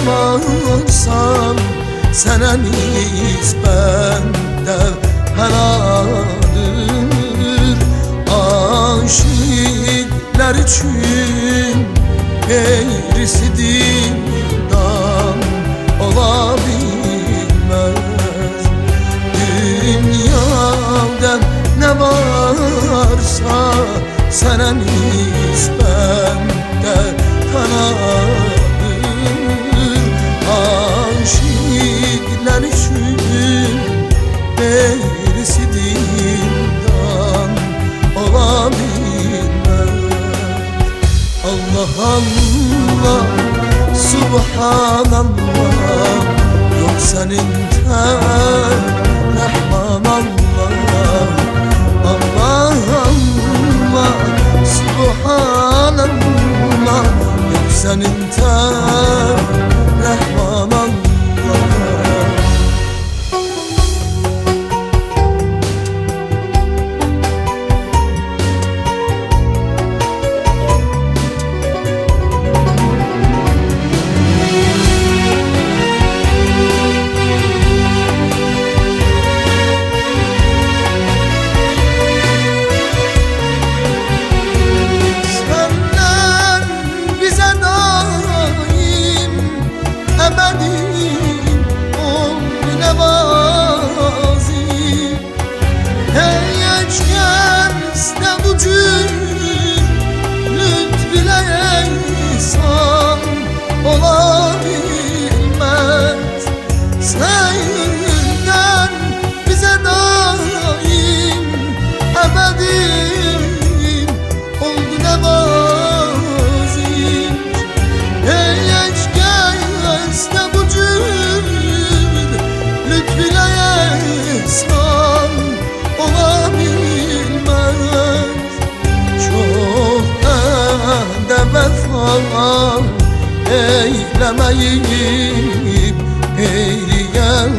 varsa sana nispeten de heladır. Aşıklar için gerisi dindan olabilmez. Dünyada ne varsa sana nispeten de kanadır. Aşıklar için gerisi dindan olabilmez. Allah Allah, Subhanallah, yok senin Rahman Allah. Allah Allah, Subhanallah, yok senin Rahman Allah. Olabilmez. Senden bize daim ebedim oldu nevazim. Hiçkes de bu cür lütfüyle ihsan olabilmez. Çok da vefa eylemeyip eyleyen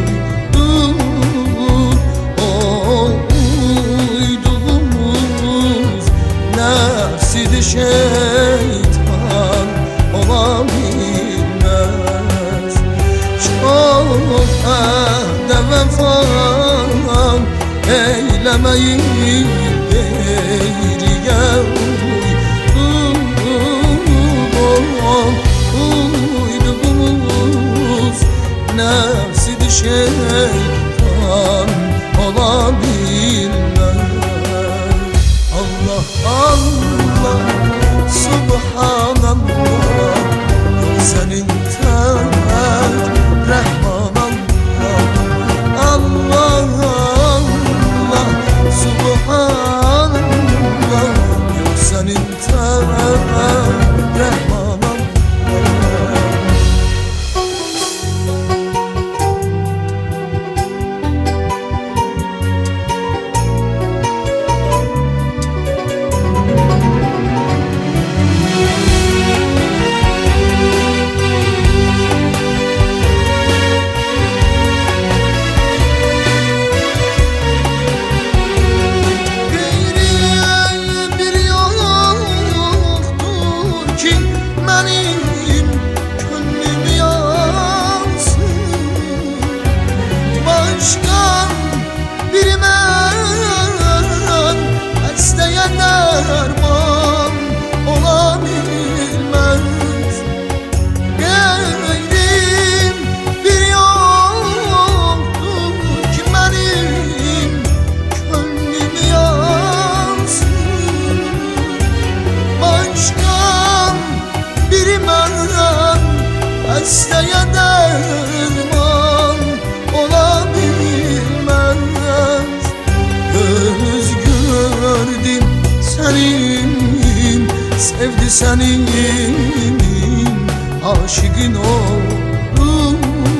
uyduğumuz nefsi-i şeytan olabilmez. Çok da vefa eylemeyip eyleyen uyduğumuz nefsi-i şeytan olabilmez. Allah Allah, Subhanallah, senin Rahman Allah. Allah Allah, Subhanallah, yok senin Rahman. Derman olabilmez. Gayrim bir yoktur ki benim gönlümü yansın. Başka bir merhem hastaya derman olabilmez. Göz gördüm senin, sevdi senin, aşıkın oldum.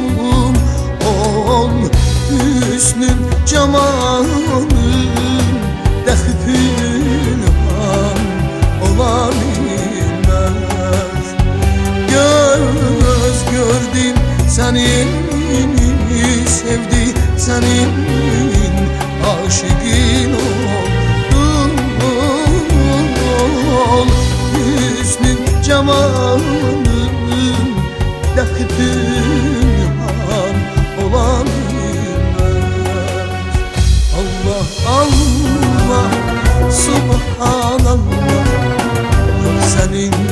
Ol hüsnün cemalın dahi pünhan olabilmez. Göz gördüm senin, sevdi senin, aşıkın oldum. Ol hüsnün cemalın dahi ağlanma. Yok senin